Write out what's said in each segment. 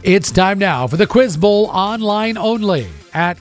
It's time now for the Quiz Bowl online only at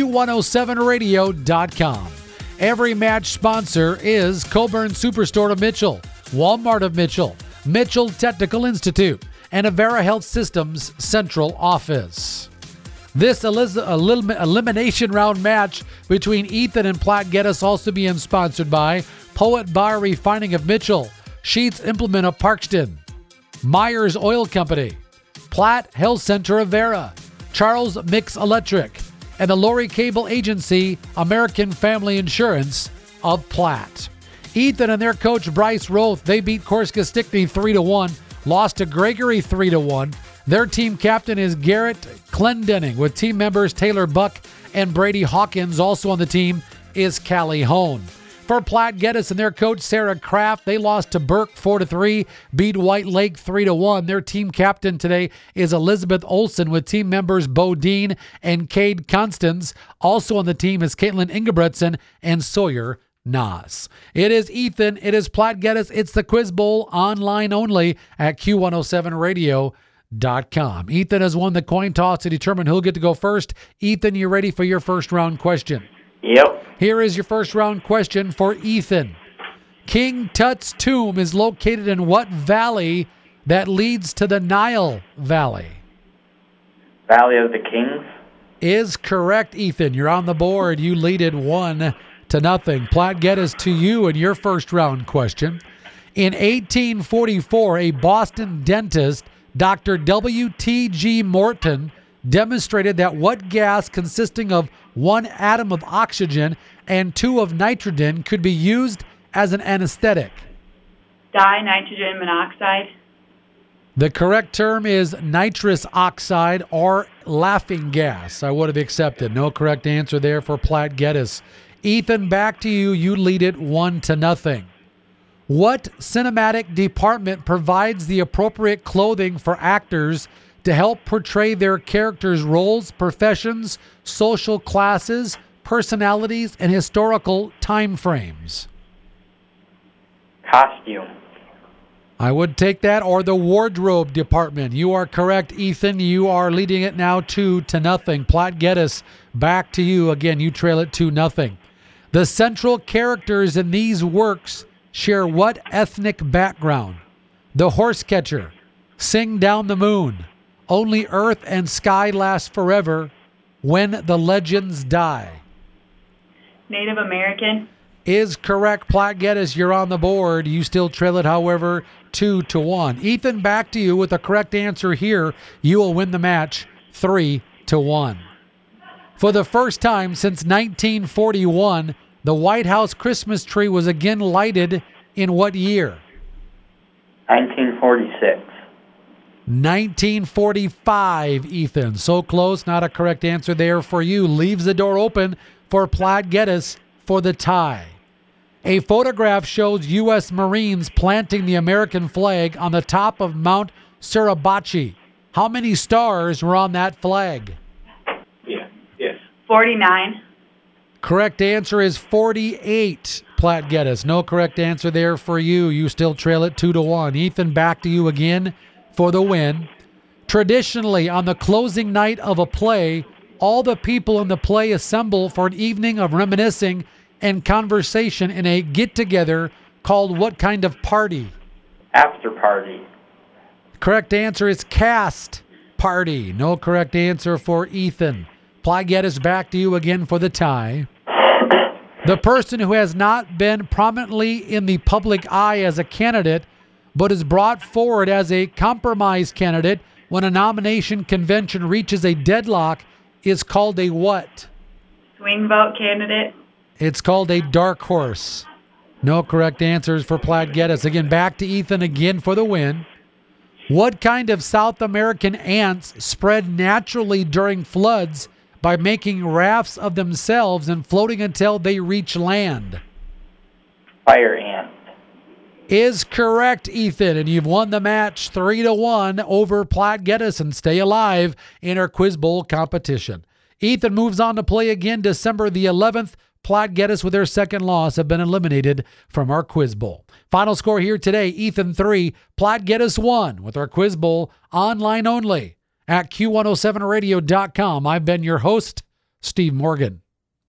Q107radio.com. Every match sponsor is Coburn Superstore of Mitchell, Walmart of Mitchell, Mitchell Technical Institute, and Avera Health Systems Central Office. This elimination round match between Ethan and Platte Geddes also being sponsored by Poet Bar Refining of Mitchell, Sheets Implement of Parkston, Myers Oil Company, Platte Health Center of Vera, Charles Mix Electric, and the Lori Cable Agency, American Family Insurance of Platte. Ethan and their coach Bryce Roth, they beat Corsica Stickney 3-1, lost to Gregory 3-1. Their team captain is Garrett Clendenning, with team members Taylor Buck and Brady Hawkins. Also on the team is Callie Hone. For Platte Geddes and their coach Sarah Kraft, they lost to Burke 4-3, beat White Lake 3-1. Their team captain today is Elizabeth Olson, with team members Bo Dean and Cade Constance. Also on the team is Caitlin Ingebretson and Sawyer Nas. It is Ethan, it is Platte Geddes, it's the Quiz Bowl online only at Q107radio.com. Ethan has won the coin toss to determine who'll get to go first. Ethan, you ready for your first round question? Yep. Here is your first round question for Ethan. King Tut's tomb is located in what valley that leads to the Nile Valley? Valley of the Kings. Is correct, Ethan. You're on the board. You lead it 1-0. Platte Geddes, to you in your first round question. In 1844, a Boston dentist, Dr. W.T.G. Morton, demonstrated that what gas consisting of 1 atom of oxygen and 2 of nitrogen could be used as an anesthetic? Dinitrogen monoxide. The correct term is nitrous oxide or laughing gas. I would have accepted. No correct answer there for Platte Geddes. Ethan, back to you. You lead it 1-0. What cinematic department provides the appropriate clothing for actors to help portray their characters' roles, professions, social classes, personalities, and historical time frames? Costume. I would take that, or the wardrobe department. You are correct, Ethan. You are leading it now 2-0. Platte Geddes, back to you. Again, you trail it 2-0. The central characters in these works share what ethnic background? The Horse Catcher, Sing Down the Moon, Only Earth and Sky Last Forever, When the Legends Die. Native American. Is correct. Platte Geddes, you're on the board. You still trail it, however, 2-1. Ethan, back to you with the correct answer here. You will win the match 3-1. For the first time since 1941, the White House Christmas tree was again lighted in what year? 1946. 1945, Ethan. So close, not a correct answer there for you. Leaves the door open for Platte Geddes for the tie. A photograph shows U.S. Marines planting the American flag on the top of Mount Suribachi. How many stars were on that flag? Yes. 49. Correct answer is 48, Platte Geddes. No correct answer there for you. You still trail it 2-1. Ethan, back to you again for the win. Traditionally, on the closing night of a play, all the people in the play assemble for an evening of reminiscing and conversation in a get-together called what kind of party? After party. Correct answer is cast party. No correct answer for Ethan. Platte Geddes, back to you again for the tie. The person who has not been prominently in the public eye as a candidate but is brought forward as a compromise candidate when a nomination convention reaches a deadlock is called a what? Swing vote candidate. It's called a dark horse. No correct answers for Platte Geddes. Again, back to Ethan again for the win. What kind of South American ants spread naturally during floods by making rafts of themselves and floating until they reach land? Fire ant. Is correct, Ethan, and you've won the match 3-1 over Platte Geddes and stay alive in our Quiz Bowl competition. Ethan moves on to play again December the 11th. Platte Geddes, with their second loss, have been eliminated from our Quiz Bowl. Final score here today, Ethan 3, Platte Geddes 1, with our Quiz Bowl online only at Q107radio.com. I've been your host, Steve Morgan.